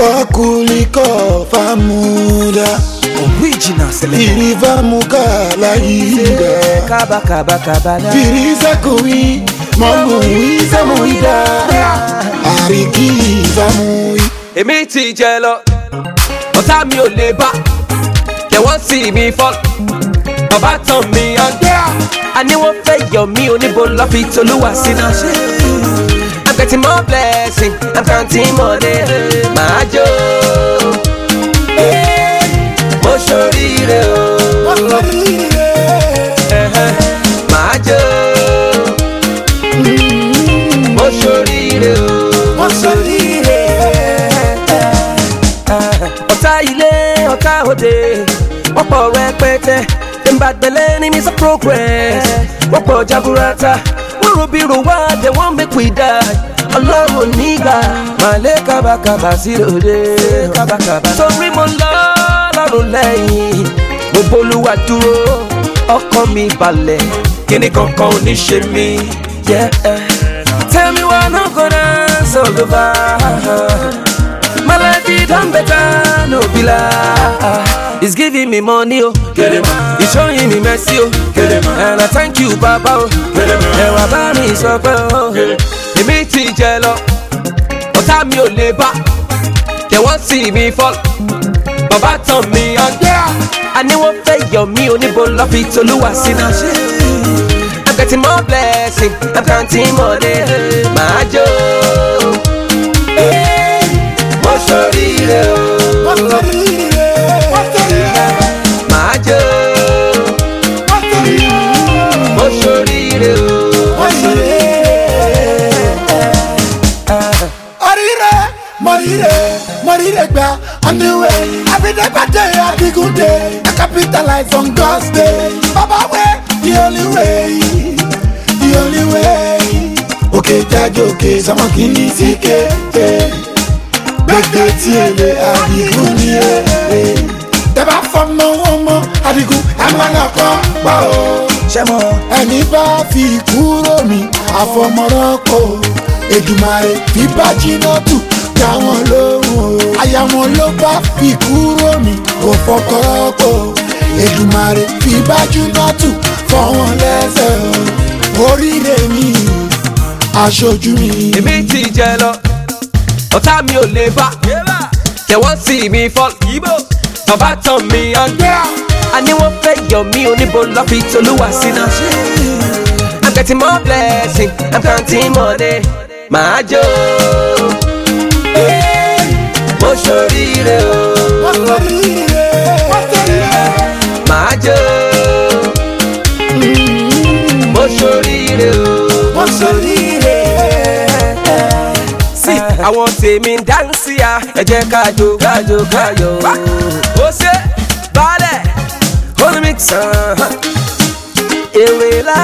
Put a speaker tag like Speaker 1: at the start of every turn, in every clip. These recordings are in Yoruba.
Speaker 1: Kokuliko famuda
Speaker 2: original selection.
Speaker 1: Iriva mukala yiga
Speaker 2: Kaba.
Speaker 1: Firiza kui Mamu iza muida Ariki famui
Speaker 3: Èmi ti jẹ lọ, ọ̀tá mi ò lè bá. They won't see me fall. Bàbá tàn mí ọ̀dẹ́. Àní wọ́n fẹ́ yọ mí oníbo lọ́ fi tolúwa síná. I'm getting more blessing, I'm counting money. Màá jó. Mo ṣoríire o. Màá jó. Mo ṣoríire o. Ọ̀tá ilé, ọ̀tá òde, wọ́n pọ̀ rẹpẹtẹ. Dem bad belle enemies of progress. Wọ́n pọ̀ jaburata. Wọ́n ro bí ro wá, they wan make we die. Ọlọ́run nígbà, màá lé kábàkàbà sí òde. Torí mo lọ lọ́rùn lẹ́yìn, mo b'Olúwa dúró, ọkàn mi balẹ̀. Kíni kankan ò ní ṣe mí. Tell me why I'm not gonna solve the vibe. My life is done better, no be lie. He's giving me money, oh, he's showing me mercy, oh, and I thank you, Baba, oh. Ẹwà bá mi sọ pé, oh, èmi ti jẹ lọ, ọ̀tá mi ò lè bá. They won't see me fall. Bàbá tàn mí ọ̀dẹ́. Àní wọ́n fẹ́ yọ mí oníbo lọ́ fi tolúwa síná. I'm getting more blessing, I'm counting money. Màá jó. Mo ṣoríire o. Màá jó. Mo ṣoríire o.
Speaker 1: Morire gba on the way. Every day by day, every good day. I capitalize on God's day. Baba way, the only way. The only way. Okay, jajo, okay, someone can easy get. Gbẹgbẹ tí èlé Adigun ni èrè. Tẹ́bá fọmọ wọn mọ́ Adigun ẹ máa ń kọ́ pa o.
Speaker 2: Ṣẹ́mọ̀
Speaker 1: Ẹni bá fi kúrò mi àfọmọ́rọ́pò. Èdùmàrè fi bá jiná tù dá wọn lóhùn o. Aya wọn ló bá fi kúrò mi kò fọkọ́rọ́pò. Èdùmàrè fi bá jiná tù fọ́ wọn lẹ́sẹ̀ o. Oríire mi aṣojú mi.
Speaker 3: Èmi ti jẹ lọ, ọ̀tá mi ò lè bá. They won't see me fall. Bàbá tàn mí ọ̀dẹ́. Àní wọ́n fẹ́ yọ mí oníbo lọ́ fi tolúwa síná. I'm getting more blessing, I'm counting money. Màá jó. Mo ṣoríire o. Màá jó. Mo ṣoríire o. Sí àwọn tèmi ń dáńsì à, ẹ jẹ́ kájò. Ó ṣe balẹ̀, ó ní mix sàn. Èrè la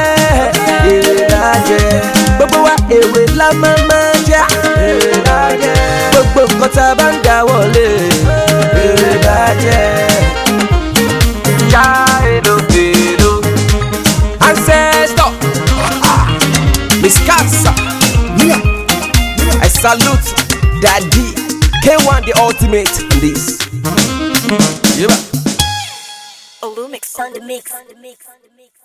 Speaker 3: jẹ, gbogbo wa èrè la máa jẹ. Gbogbo nǹkan tá a bá ń dá wọlé, èrè la jẹ. Já èlò ancestor, Miss Casa. I salute Daddy K1 the ultimate in this.
Speaker 4: Olumix on the mix.